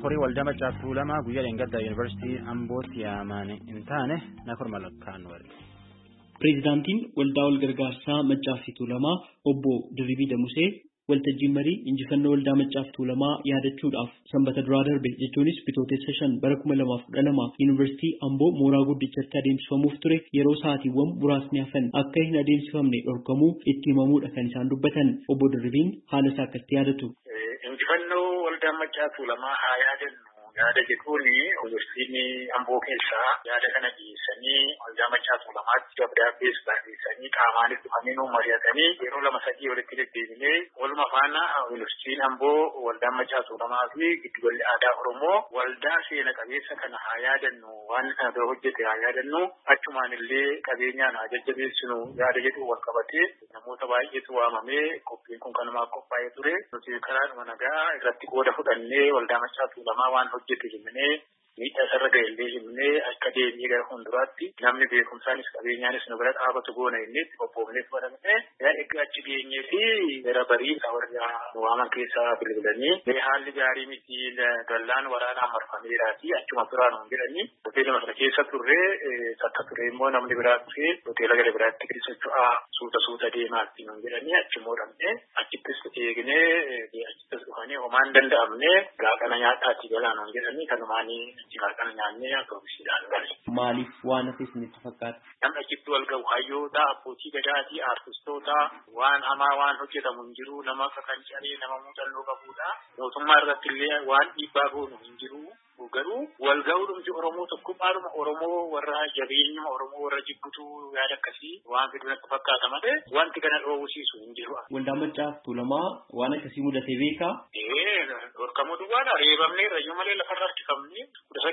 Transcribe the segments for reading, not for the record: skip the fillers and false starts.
horii waldama caaftuu lama guyyaa Leengaddaa Yuunivarsiitii Ambootti yaamane hin taane Nafar Malakkaan wali. Pireezidaantiin waldaa walgargaarsaa Maccaaftuu lamaa obbo Dirribii Damusee waltajjiin marii injifannoo waldaa Maccaaftuu lamaa yaadachuudhaaf sanbata duraa darbe jechuunis bitootessa 5 bara 2012 Yuunivarsiitii Amboo mooraa guddichatti adeemsifamuuf ture yeroo sa'aatiiwwan muraasni hafan akka hin adeemsifamne dhorkamuu itti himamuudha kan isaan dubbatan. Obbo Dirribiin haala isaa akkatti yaadatu. Injifannoo waldaa Maccaaftuu lamaa haa yaadannu yaada jedhuun Yuunivarsiitiin Amboo keessaa yaada kana dhiyeessanii waldaa Maccaaftuu lamaatti dabdaabbees barreessanii qaamaanis dhufanii nu mari'atanii yeroo 2-3 walitti deddeebinee waluma faana Yuunivarsiitiin Amboo waldaa Maccaaftuu lamaa fi giddugalli aadaa Oromoo waldaa seena qabeessa kana haa yaadannu waan kana hojjete haa yaadannu achumaan illee qabeenyaan haa jajjabeessinu yaada jedhu wal qabatee namoota baay'eetu waamamee qophiin kun kanumaaf qophaa'ee ture. Nuti karaadhuma nagaa irratti qooda fudhannee waldaa Maccaaftuu lamaa waan hojjete himnee miidhaa sarara ga'ellee himnee akka deemnee gara fuulduraatti namni beekumsaanis qabeenyaanis nu bira dhaabatu goona inni itti qophoofnee fudhannee egaa achi geenyee fi gara barii warra waaman keessaa bilbilanii haalli gaarii miti dallaan waraanaan marfameeraa fi achuma turaan hin jedhanii hoteela sana keessa turree takka ture immoo namni biraa dhufee hoteela gara biraatti socho'aa suuta deemaatti hin jedhanii achimmoo dhabnee achittis eegnee achittis dhufanii homaan danda'amne gaaqana nyaataatti galaan hin jedhanii kanumaanii gaaqana nyaannee atoomisiidhaan gale. Maaliif waan hafe isinitti fakkaata? Namni achitti wal ga'u hayyoota abbootii gadaatii artistoota waan hamaa waan hojjetamu hin jiru nama akka kan jedhanii nama muuxannoo qabudha. Mootummaa irratti illee waan dhiibbaa goonu hin jiru. Garuu wal ga'uudhumti Oromoo tokkummaadhuma Oromoo warra jabeenyuma Oromoo warra jibbutu yaada akkasii waan fidunatti fakkaata malee wanti kana dhoowwisiisu hin jiru. Waldaa Maccaaftuu lamaa waan akkasii mudatee beekaa? Dhorkamuu duwwaadha reebamnee rayyoo malee lafarra harkifamne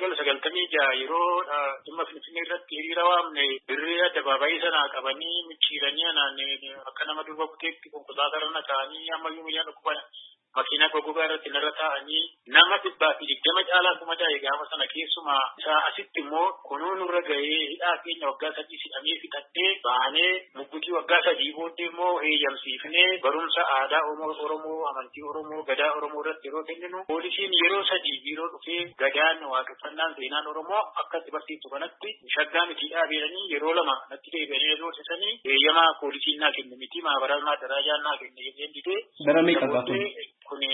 1996 yeroo dhimma Finfinnee irratti hiriira waamne birree addabaabayii sanaa qabanii micciiranii akka nama durba buteetti konkolaataa ta'anii ammayyuu miidhaan dhukkuban. Makiina gogogaa irratti narra taa'anii nama 120 caalaa kuma daa'e gaafa sana keessuma isaa asitti immoo kunuu nurra ga'ee hidhaa keenya waggaa 3 hidhamee fixattee baanee muggutii waggaa 3 booddee immoo heeyyamsiifnee barumsa aadaa Oromoo amantii Oromoo gadaa Oromoo irratti yeroo kenninu poolisiin yeroo 3 biiroo dhufee gadaan waaqeffannaan seenaan Oromoo akkatti barsiiftu kanatti shaggaa mitiidhaa beelanii yeroo 2 natti deebi'anii yeroo sisanii heeyyamaa poolisiin naa kenne miti maabaraamaa daraajaan naa kenne jedheen didee bara meeqa gaafatu? Kuni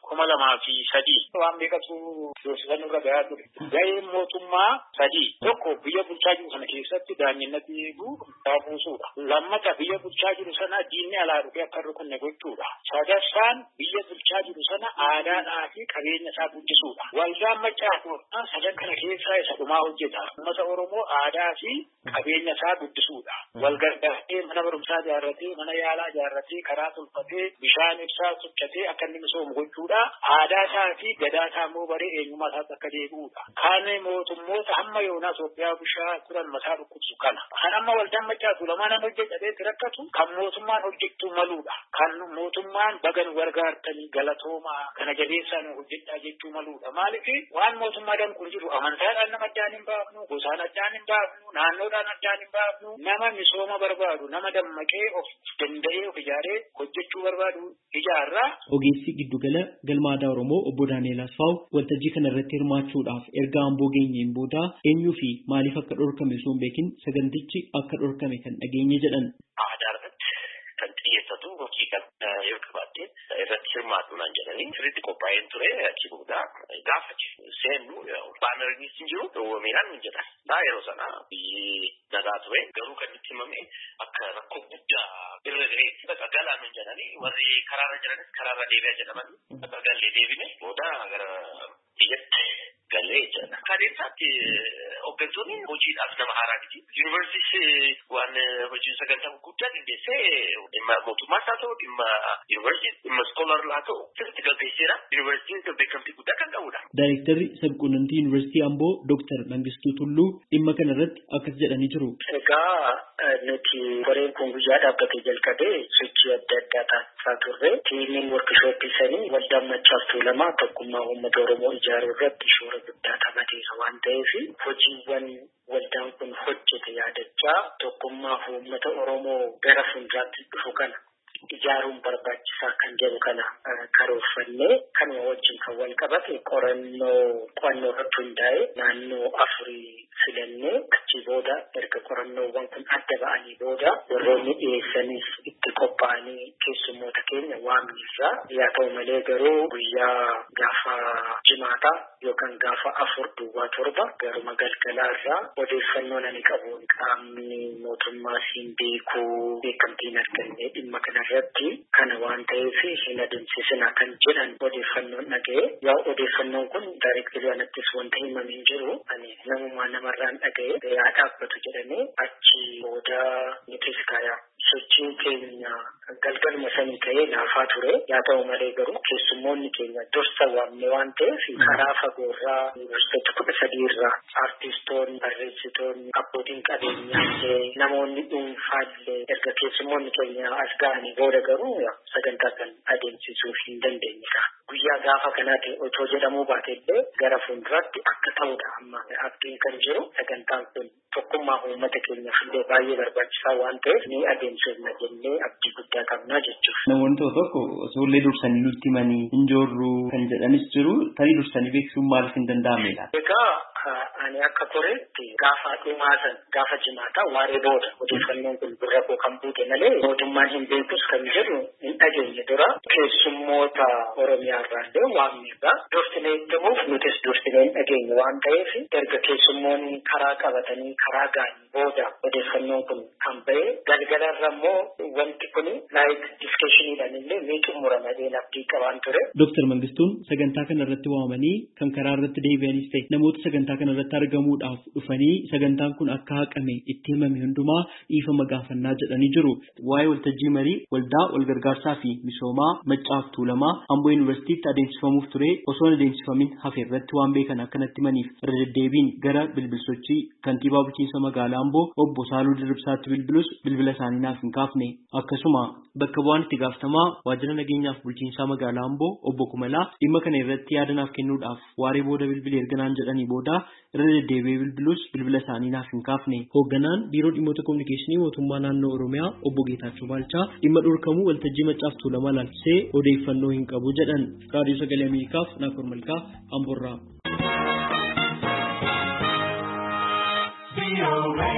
2003 waan beekatu yoosisan irra gahaa ture. Ga'een mootummaa 3 tokko biyya bulchaa jiru sana keessatti daanyinnatti eeguu buusuudha. Lammata biyya bulchaa jiru sana diinni alaa dhufee akka rukunne gochuudha. Sadaffaan biyya bulchaa jiru sana aadaadhaa fi qabeenya isaa guddisuudha. Waldaan Maccaaftuu sadan kana keessaa isa dhumaa hojjeta. Uummata Oromoo aadaa fi qabeenya isaa guddisuudha. Wal gargaaree mana barumsaa ijaarratee mana yaalaa ijaarratee karaa tolfatee bishaan ibsaa sochotee akka inni misoomu gochuudha. Aadaa isaa fi gadaa isaa immoo baree eenyummaa isaatti akka deebi'uudha. Kan mootummoota hamma yoonaa Itoophiyaa bushaa turan mataa dhukkubsu kana. Kan amma waldaan Maccaaftuu lamaan nama hojjetee rakkatu kan mootummaan hojjechuu maluudha. Kan mootummaan bagan gargaartanii galatoomaa kana jabeessaan hojjechaa jechuu maluudha. Maaliif waan mootummaa danquun jiru amantaadhaan nama addaan hin baafnu, gosaan addaan hin baafnu, naannoodhaan addaan hin baafnu, nama misooma barbaadu, nama dammaqee of danda'ee of ijaaree hojjechuu barbaadu ijaarraa. Ogeessi giddugala galma aadaa Oromoo obbo Daani'eel Asfaaw waltajjii kana irratti hirmaachuudhaaf erga Amboo geenyeen booda eenyuu fi maaliif akka dhorkame osoo hin beekin sagantichi akka dhorkame kan dhageenye jedhan. Aadaa irratti kan xiyyeeffatu hojii kan yoo qabaatee irratti hirmaatu naan jedhanii sirriitti qophaa'een ture achi booda gaafa seennu baanariinis hin jiru dhoowwameedhaan hin jedhan. Yeroo sana biyyi nagaa ture garuu kan itti himame akka rakkoo guddaa irra jireessi bakka galaan hin jedhanii warri karaarra jiranis karaarra deebi'aa jedhamanii bakka gallee deebine booda gara biyyatti gallee jedha. Kadeemsaatti hooggantoonni hojiidhaaf nama haaraa miti. Yuunivarsiitii waan hojiin sagantaa guddaa qindeessee dhimma mootummaas haa ta'u dhimma yuunivarsiitii dhimma iskoolarraa haa ta'u sirriitti gaggeesseera. Yuunivarsiitiin beekamtii guddaa kan qabudha. Daayirektarri sabquunnamtii Yuunivarsiitii Amboo Dooktar Mangistuu Tulluu dhimma kana irratti akkas jedhanii jiru. Egaa nuti koreen kun guyyaa dhaabbatee jalqabee sochii adda addaa taasisaa turre. Tiimiin workshooppii sanii waldaan Maccaaftuu lamaa tokkummaa uummata Oromoo ijaaruu irratti shoora guddaa taphateera waan ta'eef hojiiwwan waldaan kun hojjete yaadachaa tokkummaa uummata Oromoo gara fuulduraatti dhufu kana ijaaruun barbaachisaa kan jedhu kana karoorfannee kanuma wajjin kan wal qabate qorannoo irratti hundaa'e naannoo 4 filannee achi booda erga qorannoowwan kun adda ba'anii booda warroonni dhiyeessanis itti qophaa'anii keessummoota keenya waamnirraa yaa ta'u malee garuu guyyaa gaafa jimaataa yookaan gaafa 4-7 garuma galgalaarraa odeeffannoo ani qabuun qaamni mootummaa siin beekamtiin argannee dhimma kanarratti kana waan ta'eef hin adeemsisina kan jedhan odeeffannoon dhaga'e yaa odeeffannoon kun daayirektirii anattis wanta himamee jiru ani namumaa namarraan dhaga'e yaa dhaabbatu jedhamee achi booda nutis kaayaa sochiin keenya galgaluma sanii ka'ee laafaa ture yaa ta'u malee garuu keessummoonni keenya dursa waamne waan ta'eef karaa fagoorraa yuunivarsiitota 13 irraa aartistoonni barreessitoonni abbootiin qabeenyaa namoonni dhuunfaallee erga keessummoonni keenya as ga'anii booda garuu sagantaa kan adeemsisuuf hin dandeenyedha. Guyyaa gaafa kanaa ta'e otoo jedhamuu baateellee gara fuulduraatti akka ta'udha amma abdiin kan jiru sagantaan kun tokkummaa uummata keenyaaf illee baay'ee barbaachisaa waan ta'eef ni adeemsifna jennee abdii guddaa qabnaa jechuudha. Namoonni tokko osoo illee dursanii nutti himanii hin jirru kan jedhanis jiru tarii dursanii beeksisuun maaliif hin danda'amedha? Egaa ani akka koreetti gaafa dhumaasan gaafa jimaataa waaree booda odeeffannoon kun gurra koo kan buute malee mootummaan hin beekus kan jedhu hin dhageenye dura keessummoota Oromiyaa irraallee waamneerra dursinee himuuf nutis dursinee hin dhageenye waan ta'eef erga keessummoonni karaa qabatanii karaa ga'anii booda odeeffannoon kun kan ba'e galgalarra immoo wanti kun laayik diskeshiniidhaan illee ni xumurama jedheen abdii qabaan ture. Dooktar Mangistuun sagantaa kana irratti waamanii kan karaa irratti deebi'anis ta'e namoota sagantaa kana irratti argamuudhaaf dhufanii sagantaan kun akka haqame itti himame hundumaa dhiifama gaafannaa jedhanii jiru. Waa'ee waltajjii marii waldaa walgargaarsaa fi misoomaa Maccaaf Tuulamaa Amboo Yuunivarsiitiitti adeemsifamuuf ture osoo hin adeemsifamin hafe irratti waan beekan akkanatti himaniif irra deddeebiin gara bilbilsochii kantiibaa bulchiinsa magaalaa Amboo obbo Saaluu Dirribsaatti bilbilus bilbila isaanii naaf hin kaafne. Akkasuma bakka bu'aan itti gaafatamaa waajjira nageenyaaf bulchiinsaa magaalaa Amboo obbo Kumalaa dhimma kana irratti yaada naaf kennuudhaaf waaree booda bilbilee erganaan jedhanii booda irra deddeebi'ee bilbilus bilbila isaanii naaf hin kaafne. Hoogganaan biiroo dhimmoota kominikeeshinii mootummaa naannoo Oromiyaa obbo Geetaachoo Baalchaa dhimma dhorkamuu waltajjii Maccaaf Tuulamaa ilaalchisee odeeffannoo hin qabu jedhan. Raadiyoo Sagalee Ameerikaaf Naakoor Malkaa Amboorraa.